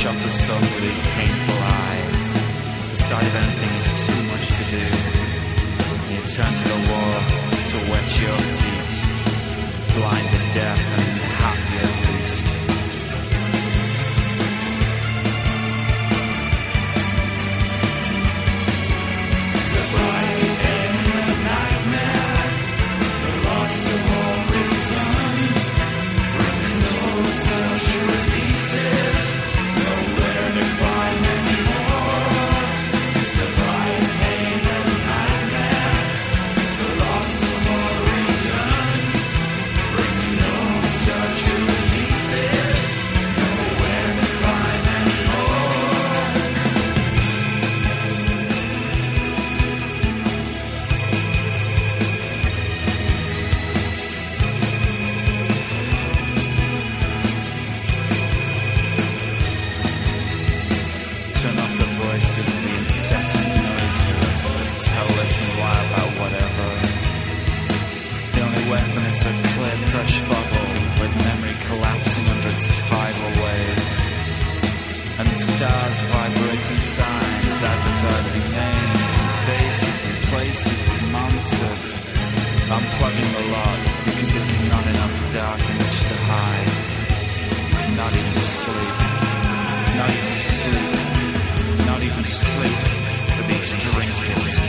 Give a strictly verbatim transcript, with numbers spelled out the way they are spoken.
off the sun with its painful eyes. The sight of anything is too much to do. You turn to the wall to wet your feet, blind and deaf and happy at least. The bright and the nightmare, the loss of all reason, brings no such releases, nowhere to find anymore. The bright pain and nightmare, the loss of all reason, brings no such releases, nowhere to find anymore. Turn off the voices, the incessant noises that tell us and lie about whatever. The only weapon is a clear, fresh bubble with memory collapsing under its tidal waves. And the stars vibrating signs, advertising names and faces and places and monsters. Unplugging the lot because there's not enough dark in which to hide. Not even to sleep. Not even to sleep. Not even to sleep. But these drinkers